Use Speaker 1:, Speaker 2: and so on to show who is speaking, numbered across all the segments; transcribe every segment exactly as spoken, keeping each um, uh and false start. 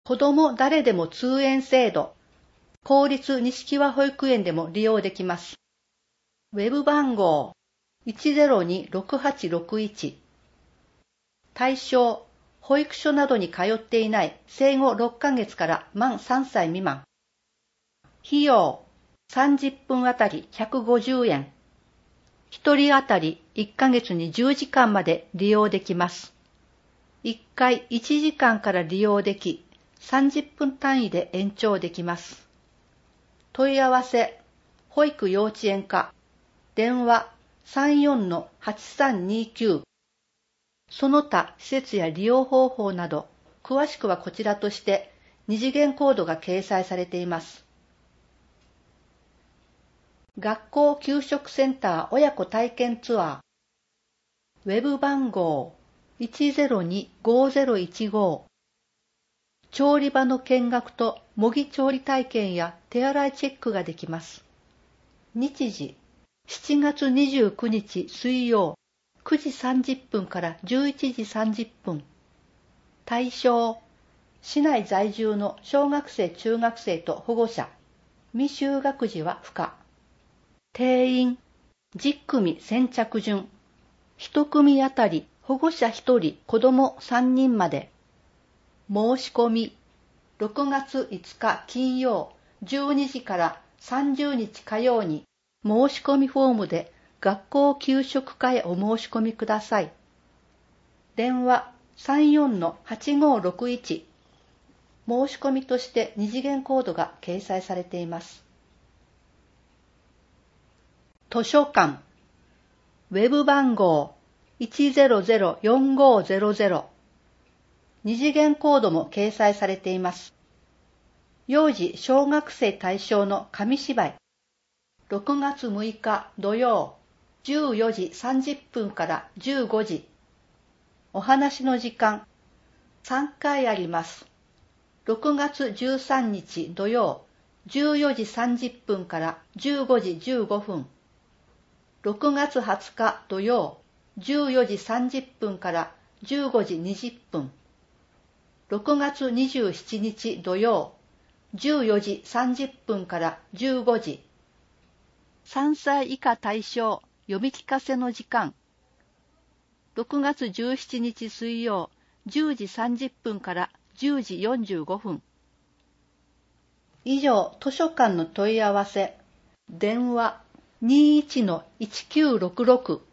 Speaker 1: 子ども誰でも通園制度、公立錦和保育園でも利用できます。ウェブ番号 いちゼロにろくはちろくいち。対象、保育所などに通っていない生後ろっかげつから満さんさい未満。費用、さんじゅっぷんあたりひゃくごじゅうえん。ひとりあたりいっかげつにじゅうじかんまで利用できます。いっかいいちじかんから利用でき、さんじゅっぷん単位で延長できます。問い合わせ、保育幼稚園課、電話 さんよんのはちさんにきゅう。その他施設や利用方法など、詳しくはこちらとして二次元コードが掲載されています。学校給食センター親子体験ツアー。ウェブ番号 いちゼロにごゼロいちご。調理場の見学と模擬調理体験や手洗いチェックができます。日時、しちがつにじゅうくにち水曜、くじさんじゅっぷんからじゅういちじさんじゅっぷん。対象、市内在住の小学生中学生と保護者。未就学児は不可。定員、じゅっくみ先着順。いち組あたり保護者ひとり、子どもさんにんまで。申し込み、ろくがついつか金曜じゅうにじからさんじゅうにち火曜に申し込みフォームで学校給食課へお申し込みください。電話 さんよんのはちごろくいち。申し込みとして二次元コードが掲載されています。図書館、ウェブ番号 いちゼロゼロよんごゼロゼロ。二次元コードも掲載されています。幼児小学生対象の紙芝居。ろくがつむいか土曜、じゅうよじさんじゅっぷんからじゅうごじ。お話の時間、さんかいあります。ろくがつじゅうさんにち土曜、じゅうよじさんじゅっぷんからじゅうごじじゅうごふん。ろくがつはつか土曜、じゅうよじさんじゅっぷんからじゅうごじにじゅっぷん。ろくがつにじゅうしちにち土曜、じゅうよじさんじゅっぷんからじゅうごじ。さんさい以下対象、読み聞かせの時間。ろくがつじゅうしちにち水曜、じゅうじさんじゅっぷんからじゅうじよんじゅうごふん。以上、図書館の問い合わせ。電話 にいちのいちきゅうろくろく。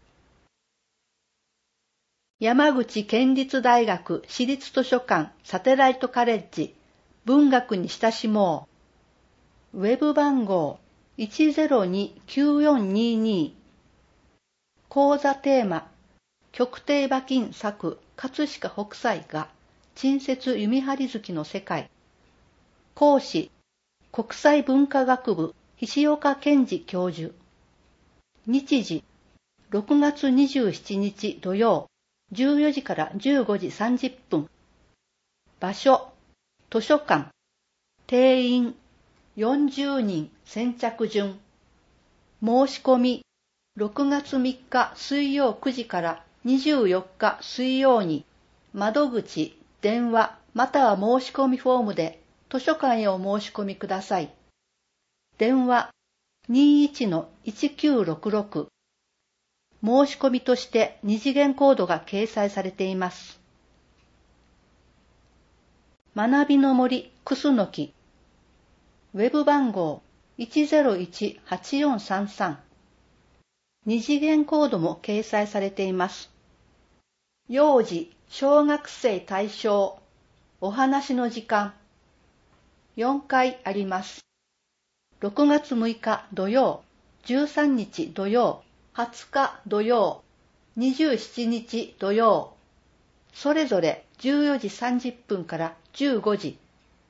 Speaker 1: 山口県立大学私立図書館サテライトカレッジ文学に親しもう。ウェブ番号 いちゼロにきゅうよんにに。講座テーマ、極低馬琴作葛飾北斎が陳説弓張月の世界。講師、国際文化学部菱岡健二教授。日時、ろくがつにじゅうしちにち土曜、じゅうよじからじゅうごじさんじゅっぷん。場所、図書館。定員、よんじゅうにん先着順。申し込み、ろくがつみっか水曜くじからにじゅうよっか水曜に、窓口、電話、または申し込みフォームで図書館へお申し込みください。電話 にいちのいちきゅうろくろく。申し込みとして二次元コードが掲載されています。学びの森クスノキ。ウェブ番号 いちゼロいちはちよんさんさん。二次元コードも掲載されています。幼児、小学生対象、お話の時間。よんかいあります。ろくがつむいか土曜、じゅうさんにち土曜、はつか土曜、にじゅうしちにち土曜、それぞれじゅうよじさんじゅっぷんからじゅうごじ。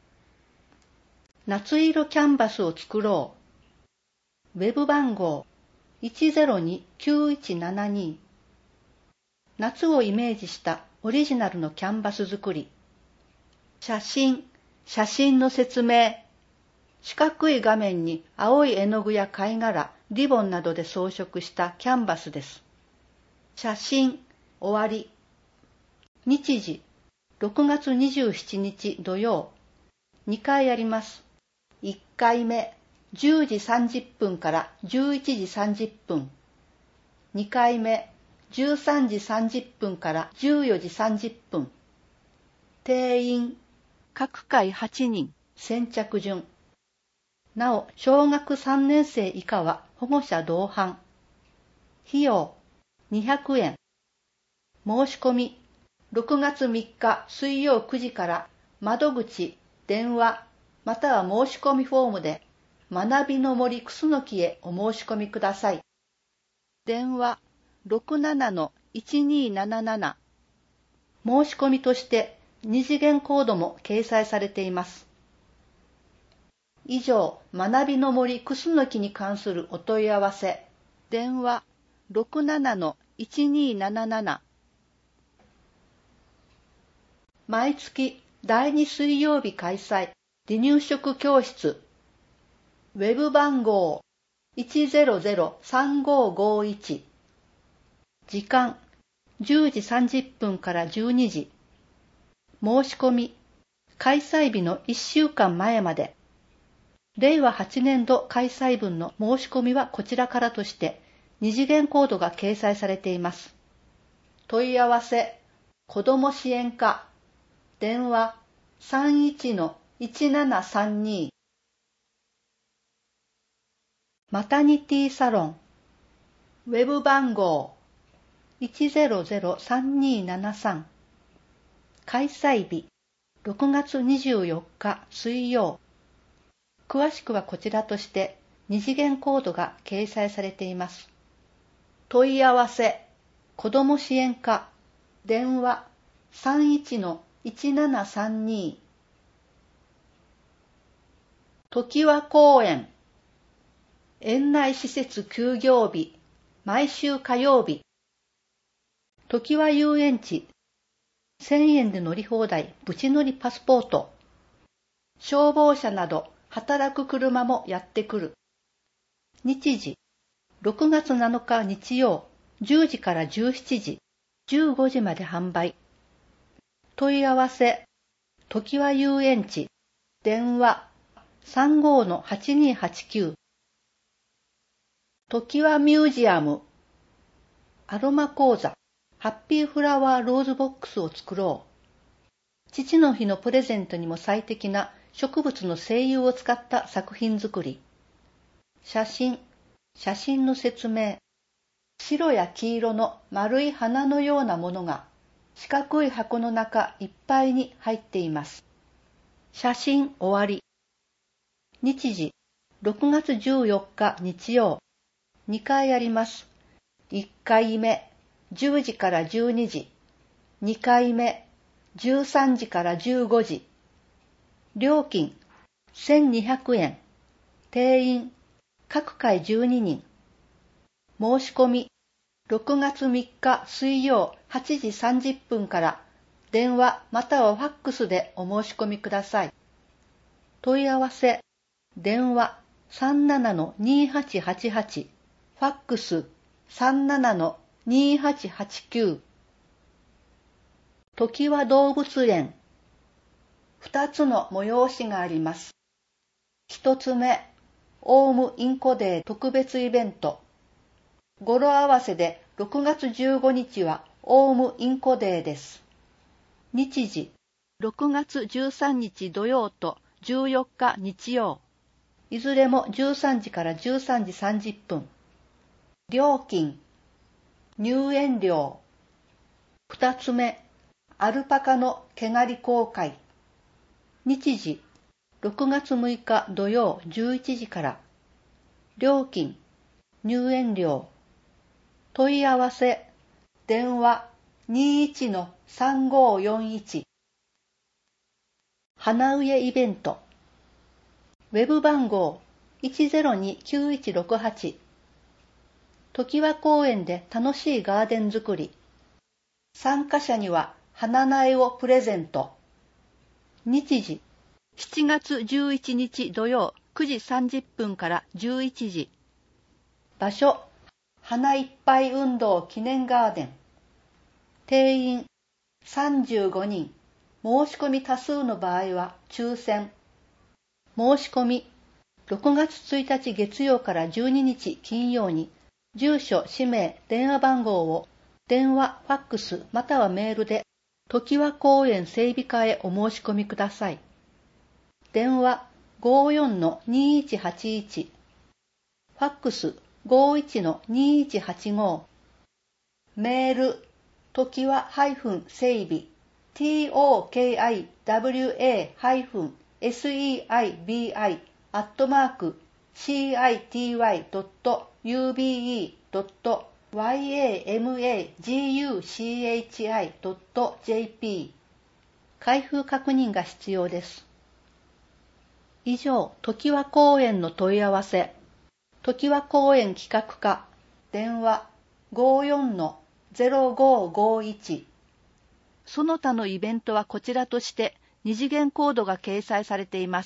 Speaker 1: 夏色キャンバスを作ろう。ウェブ番号 いちゼロにきゅういちななに。夏をイメージしたオリジナルのキャンバス作り。写真、写真の説明。四角い画面に青い絵の具や貝殻、リボンなどで装飾したキャンバスです。写真、終わり。日時、 ろくがつにじゅうしちにち土曜、にかいあります。いっかいめ、じゅうじさんじゅっぷんからじゅういちじさんじゅっぷん。にかいめ、じゅうさんじさんじゅっぷんからじゅうよじさんじゅっぷん。定員、各回はちにん、先着順。なお、小学さんねん生以下は保護者同伴。費用、にひゃくえん。申し込み、ろくがつみっか水曜くじから窓口、電話、または申し込みフォームで、学びの森くすのきへお申し込みください。電話 ろくななのいちにーなななな。申し込みとして二次元コードも掲載されています。以上、学びの森くすのきに関するお問い合わせ。電話 ろくななのいちにーなななな。毎月だいに水曜日開催離乳食教室。ウェブ番号 いちゼロゼロさんごごいち。時間じゅうじさんじゅっぷんからじゅうにじ。申し込み開催日のいっしゅうかんまえまで。れいわはちねんど開催分の申し込みはこちらからとして二次元コードが掲載されています。問い合わせ子ども支援課電話 さんいちのいちななさんに。マタニティサロンウェブ番号 いちゼロゼロさんにーななさん。開催日ろくがつにじゅうよっか水曜。詳しくはこちらとして二次元コードが掲載されています。問い合わせ子ども支援課電話 さんいちのいちななさんに。常盤公園園内施設休業日毎週火曜日。常盤遊園地せんえんで乗り放題ぶち乗りパスポート。消防車など働く車もやってくる。日時ろくがつなのか日曜じゅうじからじゅうしちじ、じゅうごじまで販売。問い合わせ常盤遊園地電話 さんごのはちにーはちきゅう。常盤ミュージアムアロマ講座ハッピーフラワーローズボックスを作ろう。父の日のプレゼントにも最適な植物の精油を使った作品作り。写真、写真の説明。白や黄色の丸い花のようなものが四角い箱の中いっぱいに入っています。写真終わり。日時ろくがつじゅうよっか日曜。にかいあります。いっかいめじゅうじからじゅうにじ。にかいめじゅうさんじからじゅうごじ。料金せんにひゃくえん。定員各回じゅうににん。申し込みろくがつみっか水曜はちじさんじゅっぷんから電話またはファックスでお申し込みください。問い合わせ電話 さんななのにーはちはちはち。ファックス さんななのにーはちはちきゅう。常盤動物園二つの催しがあります。一つ目、オウムインコデー特別イベント。語呂合わせでろくがつじゅうごにちはオウムインコデーです。日時、ろくがつじゅうさんにち土曜とじゅうよっか日曜。いずれもじゅうさんじからじゅうさんじさんじゅっぷん。料金、入園料。二つ目、アルパカの毛刈り公開。日時、ろくがつむいか土曜じゅういちじから。料金、入園料。問い合わせ、電話 にーいちのさんごよんいち。花植えイベント。ウェブ番号 いちゼロにきゅういちろくはち。常盤公園で楽しいガーデン作り。参加者には花苗をプレゼント。日時、しちがつじゅういちにち土曜くじさんじゅっぷんからじゅういちじ。場所、花いっぱい運動記念ガーデン。定員さんじゅうごにん。 申し込み多数の場合は抽選。申し込み、ろくがつついたち月曜からじゅうににち金曜に、住所、氏名、電話番号を電話、ファックスまたはメールで、常盤公園整備課へお申し込みください。電話 ごーよんのにいちはちいち、ファックス ごーいちのにいちはちご、メール、常盤整備、tokiwa-seibi アットマーク シーアイティーワイドットユービーイードットワイエーエムエージーユーシーエイチアイドットジェーピー 開封確認が必要です。以上、常盤公園の問い合わせ。常盤公園企画課、電話 ごーよんのゼロごーごーいち。その他のイベントはこちらとして二次元コードが掲載されています。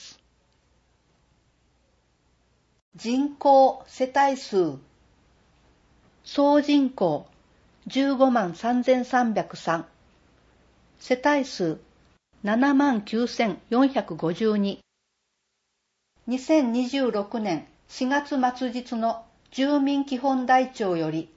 Speaker 1: 人口世帯数、総人口じゅうごまんさんぜんさんびゃくさん、世帯数ななまんきゅうせんよんひゃくごじゅうに。にせんにじゅうろくねんしがつ末日の住民基本台帳より、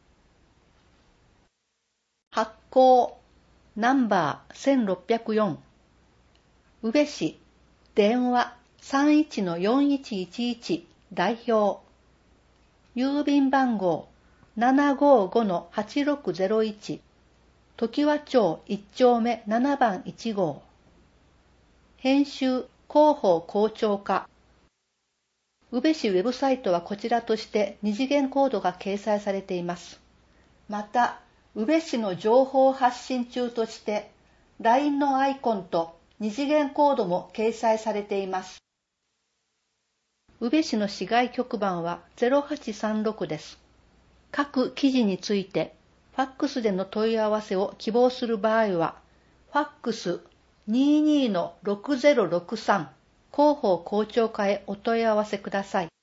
Speaker 1: 発行ナンバーせんろっぴゃくよん、宇部市電話 さんいちのよんいちいちいち 代表、郵便番号 ななごーごのはちろくゼロいち、常盤町いち丁目ななばんいち号、編集広報校長課。宇部市ウェブサイトはこちらとして二次元コードが掲載されています。また、宇部市の情報発信中として ライン のアイコンと二次元コードも掲載されています。宇部市の市外局番はゼロはちさんろくです。各記事についてファックスでの問い合わせを希望する場合は、ファックス にじゅうにのろくゼロろくさん 広報校長課へお問い合わせください。